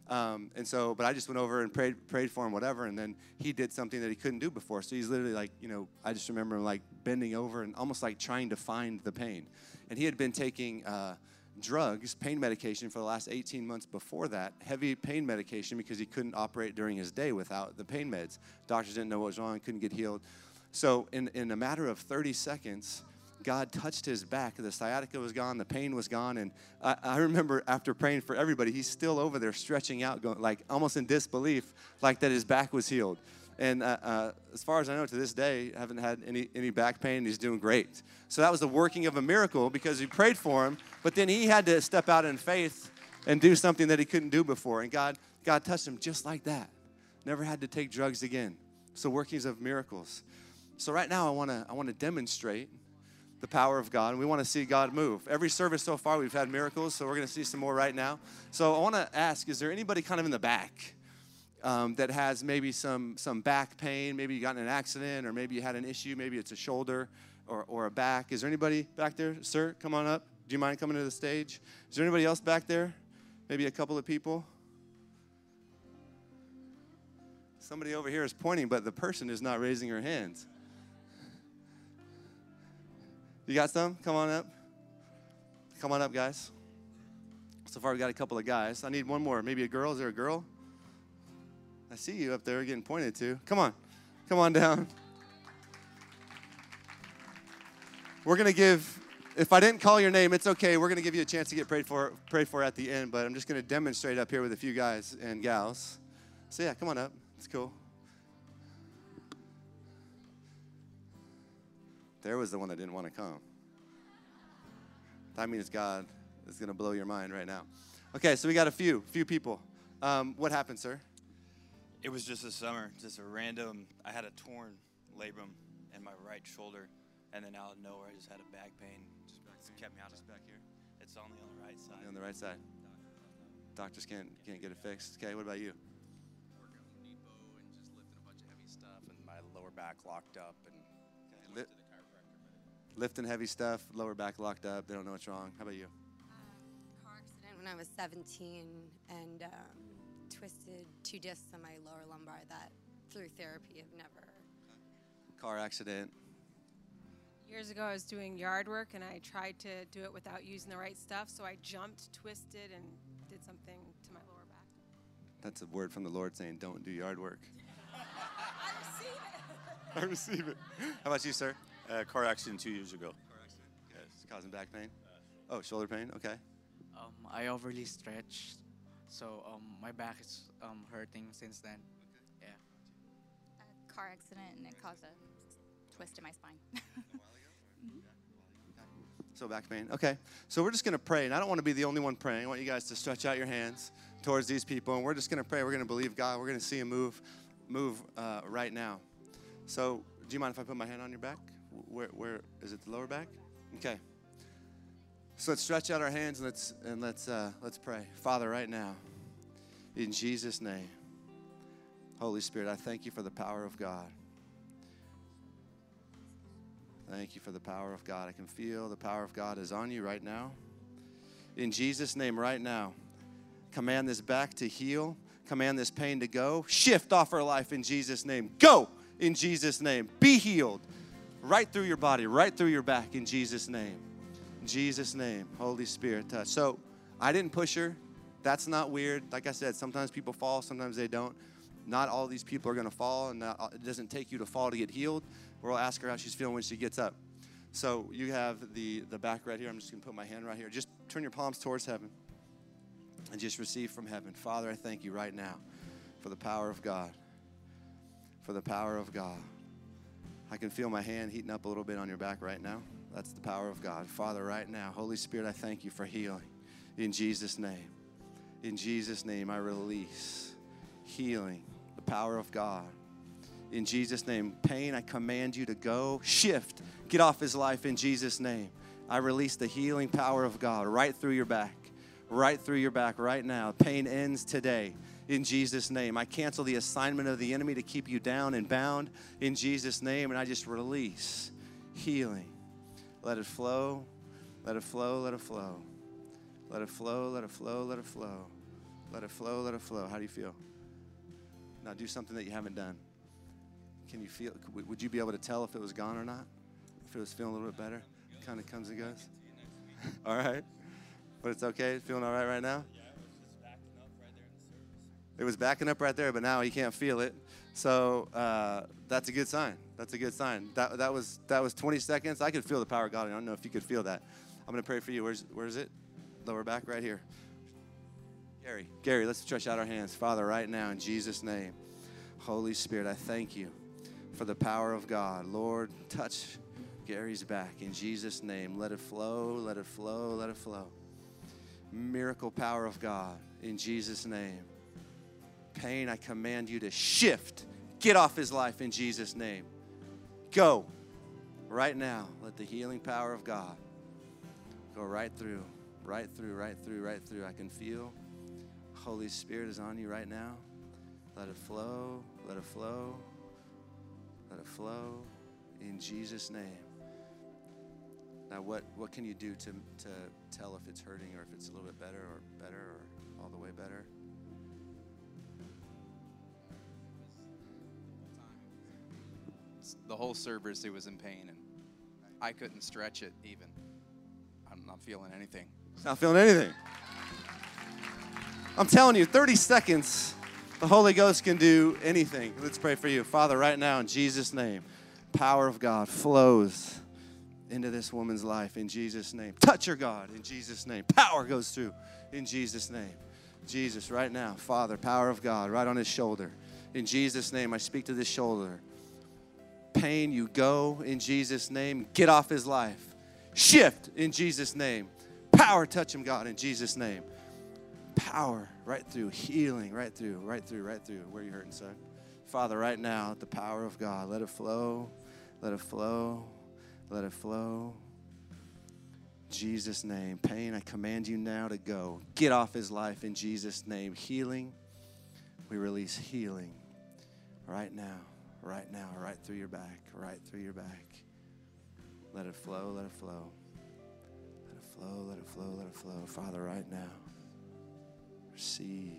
But I just went over and prayed for him, whatever, and then he did something that he couldn't do before. So he's literally like, I just remember him like bending over and almost like trying to find the pain. And he had been taking drugs, pain medication for the last 18 months before that, heavy pain medication because he couldn't operate during his day without the pain meds. Doctors didn't know what was wrong, couldn't get healed. So in a matter of 30 seconds, God touched his back. The sciatica was gone. The pain was gone. And I remember after praying for everybody, he's still over there stretching out, going like almost in disbelief, like that his back was healed. And as far as I know, to this day, I haven't had any back pain. He's doing great. So that was the working of a miracle because we prayed for him. But then he had to step out in faith and do something that he couldn't do before. And God touched him just like that. Never had to take drugs again. So workings of miracles. So right now, I want to demonstrate the power of God, and we want to see God move. Every service so far, we've had miracles, so we're going to see some more right now. So I want to ask, is there anybody kind of in the back that has maybe some back pain? Maybe you got in an accident, or maybe you had an issue. Maybe it's a shoulder or a back. Is there anybody back there? Sir, come on up. Do you mind coming to the stage? Is there anybody else back there? Maybe a couple of people? Somebody over here is pointing, but the person is not raising her hands. You got some? Come on up. Come on up, guys. So far, we got a couple of guys. I need one more. Maybe a girl. Is there a girl? I see you up there getting pointed to. Come on. Come on down. We're going to give, if I didn't call your name, it's okay. We're going to give you a chance to get prayed for at the end, but I'm just going to demonstrate up here with a few guys and gals. So, yeah, come on up. It's cool. There was the one that didn't want to come. That means God is going to blow your mind right now. Okay, so we got a few people. What happened, sir? It was just this summer, just a random, I had a torn labrum in my right shoulder, and then out of nowhere, I just had a back pain. Just kept me out of back here. It's only on the right side. On the right side. Doctors can't get it fixed. Okay, what about you? Working on the depot and just lifting a bunch of heavy stuff, and my lower back locked up, and went to the chiropractor. Lifting heavy stuff, lower back locked up. They don't know what's wrong. How about you? Car accident when I was 17 and twisted 2 discs on my lower lumbar that through therapy have never. Car accident. Years ago, I was doing yard work, and I tried to do it without using the right stuff, so I jumped, twisted, and did something to my lower back. That's a word from the Lord saying, don't do yard work. I receive it. I receive it. How about you, sir? Car accident 2 years ago. Car accident. Okay. It's causing back pain? Oh, shoulder pain? Okay. I overly stretched, so my back is hurting since then. Okay. Yeah. A car accident, and it caused a twist in my spine. So back pain. Okay. So we're just going to pray, and I don't want to be the only one praying. I want you guys to stretch out your hands towards these people, and we're just going to pray. We're going to believe God. We're going to see Him move right now. So do you mind if I put my hand on your back? Where is it? The lower back? Okay. So let's stretch out our hands and let's pray. Father, right now, in Jesus' name, Holy Spirit, I thank you for the power of God. Thank you for the power of God. I can feel the power of God is on you right now. In Jesus' name, right now, command this back to heal. Command this pain to go. Shift off our life in Jesus' name. Go in Jesus' name. Be healed right through your body, right through your back in Jesus' name. In Jesus' name, Holy Spirit, touch. So I didn't push her. That's not weird. Like I said, sometimes people fall, sometimes they don't. Not all these people are going to fall, and it doesn't take you to fall to get healed. We'll ask her how she's feeling when she gets up. So you have the back right here. I'm just going to put my hand right here. Just turn your palms towards heaven and just receive from heaven. Father, I thank you right now for the power of God. For the power of God. I can feel my hand heating up a little bit on your back right now. That's the power of God. Father, right now, Holy Spirit, I thank you for healing. In Jesus' name. In Jesus' name, I release healing, the power of God. In Jesus' name, pain, I command you to go, shift, get off his life in Jesus' name. I release the healing power of God right through your back right now. Pain ends today in Jesus' name. I cancel the assignment of the enemy to keep you down and bound in Jesus' name, and I just release healing. Let it flow, let it flow, let it flow. Let it flow, let it flow, let it flow. Let it flow, let it flow. How do you feel? Now do something that you haven't done. Can you feel, would you be able to tell if it was gone or not? If it was feeling a little bit better? Kind of comes and goes? All right. But it's okay? Feeling all right now? Yeah, it was just backing up right there in the service. It was backing up right there, but now he can't feel it. So that's a good sign. That's a good sign. That was 20 seconds. I could feel the power of God. I don't know if you could feel that. I'm going to pray for you. Where's it? Lower back right here. Gary, let's stretch out our hands. Father, right now in Jesus' name, Holy Spirit, I thank you for the power of God. Lord, touch Gary's back in Jesus' name. Let it flow, let it flow, let it flow. Miracle power of God in Jesus' name. Pain, I command you to shift. Get off his life in Jesus' name. Go right now. Let the healing power of God go right through, right through, right through, right through. I can feel Holy Spirit is on you right now. Let it flow, let it flow, let it flow in Jesus' name. Now, what can you do to tell if it's hurting or if it's a little bit better or all the way better? The whole service, it was in pain, and I couldn't stretch it even. I'm not feeling anything. Not feeling anything. I'm telling you, 30 seconds, the Holy Ghost can do anything. Let's pray for you. Father, right now in Jesus' name, power of God flows into this woman's life in Jesus' name. Touch her, God, in Jesus' name. Power goes through in Jesus' name. Jesus, right now, Father, power of God right on his shoulder. In Jesus' name, I speak to this shoulder. Pain, you go in Jesus' name. Get off his life. Shift in Jesus' name. Power, touch him, God, in Jesus' name. Power right through, healing right through, right through, right through. Where you hurting, son? Father, right now, the power of God, let it flow, let it flow, let it flow. Jesus' name. Pain, I command you now to go. Get off his life in Jesus' name. Healing, we release healing right now, right through your back, right through your back. Let it flow, let it flow. Let it flow, let it flow, let it flow. Father, right now, receive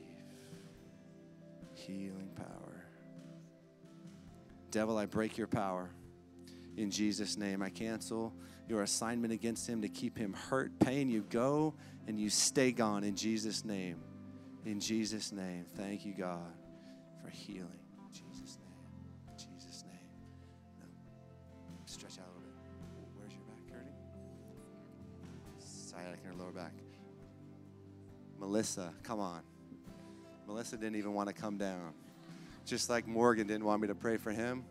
healing power. Devil, I break your power in Jesus' name. I cancel your assignment against him to keep him hurt, pain. You go and you stay gone in Jesus' name. In Jesus' name. Thank you, God, for healing. In Jesus' name. In Jesus' name. No. Stretch out a little bit. Where's your back hurting? Sciatic in her lower back. Melissa, come on. Melissa didn't even want to come down. Just like Morgan didn't want me to pray for him.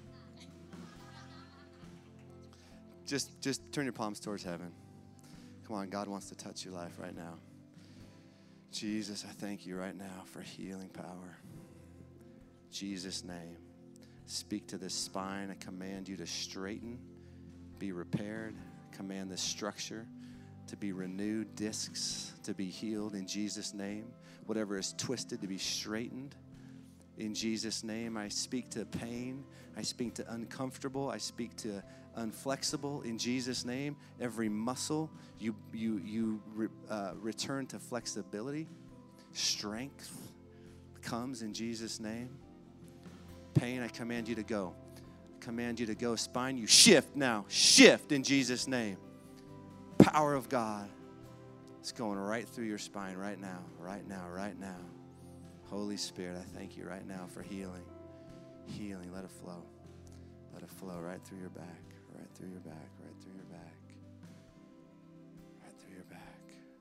Just turn your palms towards heaven. Come on, God wants to touch your life right now. Jesus, I thank you right now for healing power. Jesus' name. Speak to this spine. I command you to straighten, be repaired. I command this structure to be renewed, discs to be healed in Jesus' name. Whatever is twisted to be straightened. In Jesus' name, I speak to pain. I speak to uncomfortable. I speak to unflexible. In Jesus' name, every muscle, you return to flexibility. Strength comes in Jesus' name. Pain, I command you to go. I command you to go. Spine, you shift now. Shift in Jesus' name. Power of God. It's going right through your spine right now, right now, right now. Holy Spirit, I thank you right now for healing. Healing, let it flow. Let it flow right through your back, right through your back, right through your back. Right through your back.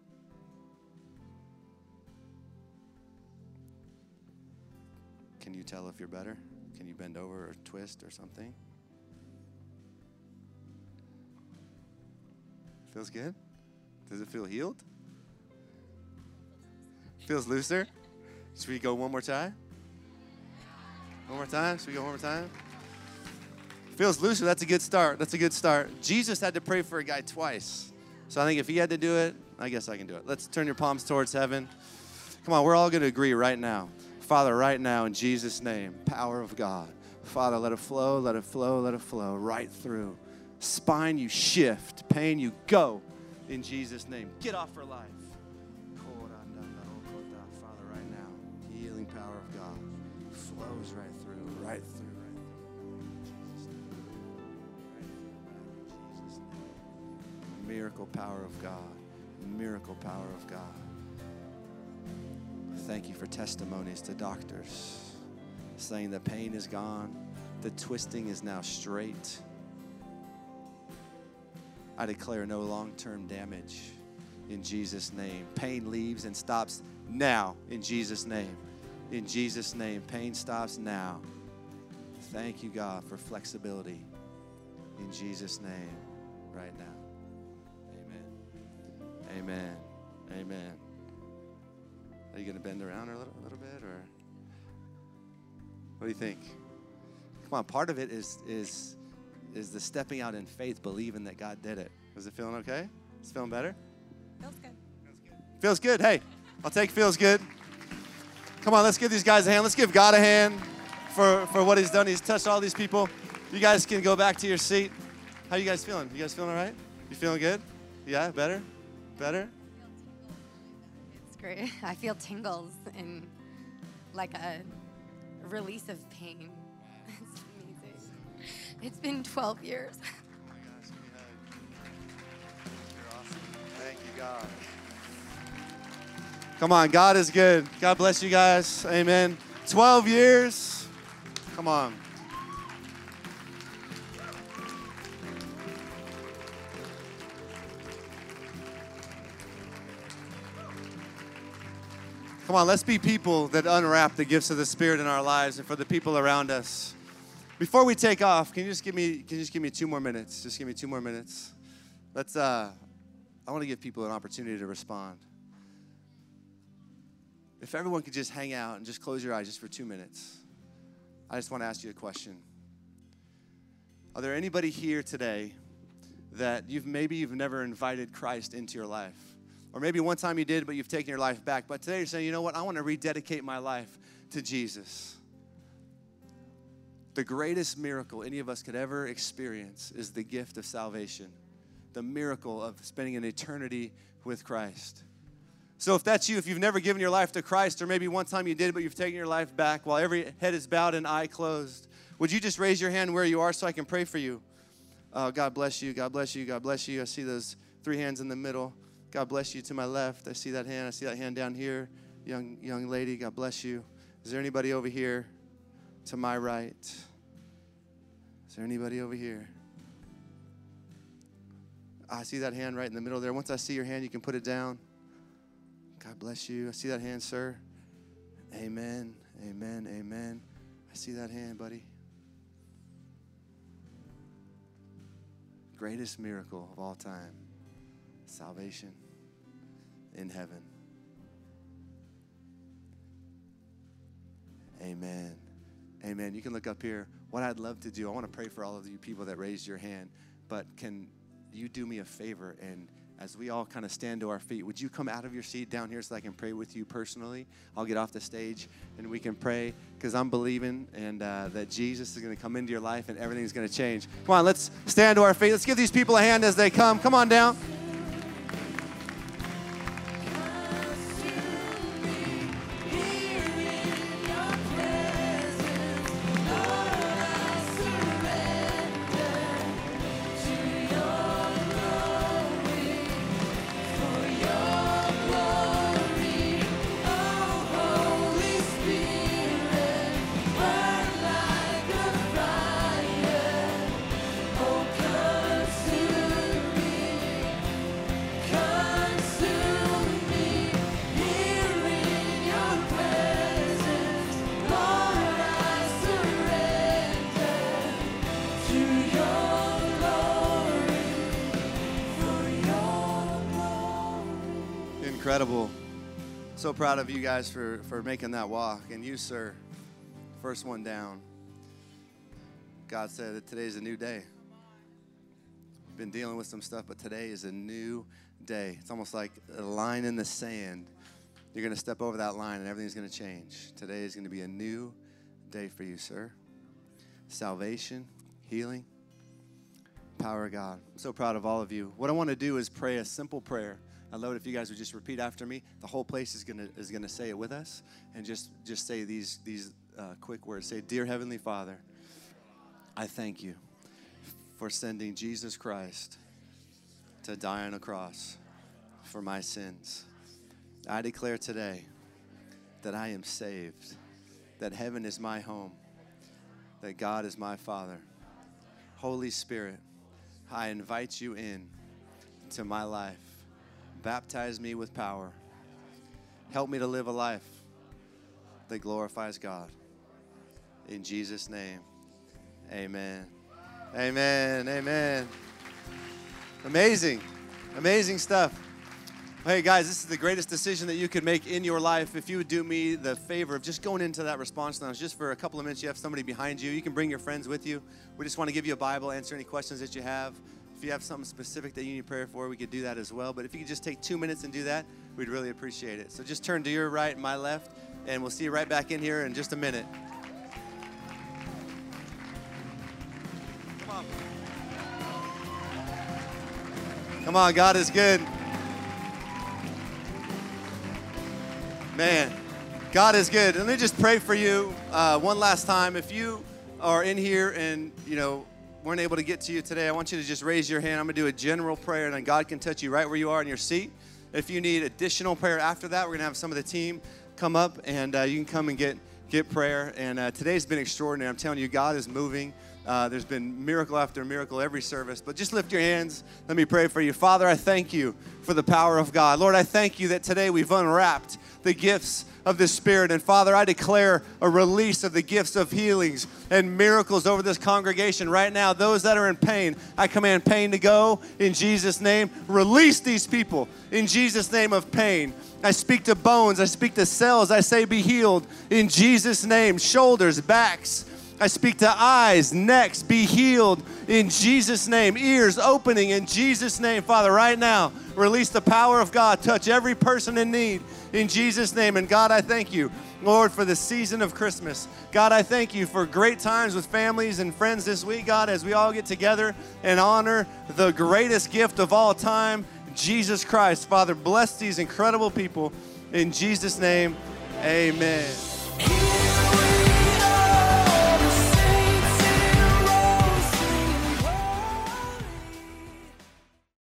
Can you tell if you're better? Can you bend over or twist or something? Feels good? Does it feel healed? Feels looser? Should we go one more time? One more time? Should we go one more time? Feels looser. That's a good start. That's a good start. Jesus had to pray for a guy twice. So I think if he had to do it, I guess I can do it. Let's turn your palms towards heaven. Come on, we're all going to agree right now. Father, right now in Jesus' name, power of God. Father, let it flow, let it flow, let it flow right through. Spine, you shift. Pain, you go. In Jesus' name, get off her life. Father, right now, healing power of God flows right through, right through, right through. In Jesus' name. Miracle power of God. Miracle power of God. Thank you for testimonies to doctors saying the pain is gone, the twisting is now straight. I declare no long-term damage in Jesus' name. Pain leaves and stops now in Jesus' name. In Jesus' name, pain stops now. Thank you, God, for flexibility. In Jesus' name, right now. Amen. Amen. Amen. Are you going to bend around a little bit, or what do you think? Come on, part of it is the stepping out in faith, believing that God did it. Is it feeling okay? Is it feeling better? Feels good. Feels good. Hey, I'll take feels good. Come on, let's give these guys a hand. Let's give God a hand for what he's done. He's touched all these people. You guys can go back to your seat. How you guys feeling? You guys feeling all right? You feeling good? Yeah, better? Better? It's great. I feel tingles and like a release of pain. It's amazing. It's been 12 years. Oh my gosh, give me a hug. You're awesome. Thank you, God. Come on, God is good. God bless you guys. Amen. 12 years. Come on. Come on, let's be people that unwrap the gifts of the Spirit in our lives and for the people around us. Before we take off, can you just give me 2 more minutes? Just give me 2 more minutes. I want to give people an opportunity to respond. If everyone could just hang out and just close your eyes just for 2 minutes. I just want to ask you a question. Are there anybody here today that you've never invited Christ into your life? Or maybe one time you did, but you've taken your life back. But today you're saying, you know what? I want to rededicate my life to Jesus. The greatest miracle any of us could ever experience is the gift of salvation. The miracle of spending an eternity with Christ. So if that's you, if you've never given your life to Christ, or maybe one time you did, but you've taken your life back while every head is bowed and eye closed, would you just raise your hand where you are so I can pray for you? God bless you. God bless you. God bless you. I see those 3 hands in the middle. God bless you to my left. I see that hand. I see that hand down here. Young lady, God bless you. Is there anybody over here to my right? Is there anybody over here? I see that hand right in the middle there. Once I see your hand, you can put it down. God bless you. I see that hand, sir. Amen. Amen. Amen. I see that hand, buddy. Greatest miracle of all time. Salvation in heaven. Amen. Amen. You can look up here. What I'd love to do, I want to pray for all of you people that raised your hand, but can you do me a favor, and as we all kind of stand to our feet, would you come out of your seat down here so I can pray with you personally? I'll get off the stage and we can pray, because I'm believing and that Jesus is going to come into your life and everything's going to change. Come on, let's stand to our feet. Let's give these people a hand as they come. Come on down. incredible. So proud of you guys for making that walk. And you, sir, first one down. God said that today's a new day. Been dealing with some stuff, but today is a new day. It's almost like a line in the sand. You're going to step over that line and everything's going to change. Today is going to be a new day for you, sir. Salvation, healing, power of God. I'm so proud of all of you. What I want to do is pray a simple prayer. I'd love it if you guys would just repeat after me. The whole place is gonna say it with us, and just say these quick words. Say, "Dear Heavenly Father, I thank you for sending Jesus Christ to die on a cross for my sins. I declare today that I am saved, that heaven is my home, that God is my Father. Holy Spirit, I invite you in to my life. Baptize me with power. Help me to live a life that glorifies God. In Jesus' name, amen. Amen. Amen. Amazing. Amazing stuff. Hey, guys, this is the greatest decision that you could make in your life. If you would do me the favor of just going into that response lounge just for a couple of minutes. You have somebody behind you. You can bring your friends with you. We just want to give you a Bible, answer any questions that you have. If you have something specific that you need prayer for, we could do that as well. But if you could just take 2 minutes and do that, we'd really appreciate it. So just turn to your right and my left, and we'll see you right back in here in just a minute. Come on. Come on, God is good. Man, God is good. Let me just pray for you one last time. If you are in here and, weren't able to get to you today, I want you to just raise your hand. I'm going to do a general prayer, and then God can touch you right where you are in your seat. If you need additional prayer after that, we're going to have some of the team come up, and you can come and get prayer. And today's been extraordinary. I'm telling you, God is moving. There's been miracle after miracle every service. But just lift your hands. Let me pray for you. Father, I thank you for the power of God. Lord, I thank you that today we've unwrapped the gifts of the Spirit. And Father, I declare a release of the gifts of healings and miracles over this congregation right now. Those that are in pain, I command pain to go in Jesus' name. Release these people in Jesus' name of pain. I speak to bones. I speak to cells. I say be healed in Jesus' name. Shoulders, backs. I speak to eyes, necks, be healed in Jesus' name. Ears opening in Jesus' name. Father, right now, release the power of God. Touch every person in need in Jesus' name. And God, I thank you, Lord, for the season of Christmas. God, I thank you for great times with families and friends this week, God, as we all get together and honor the greatest gift of all time, Jesus Christ. Father, bless these incredible people. In Jesus' name, amen.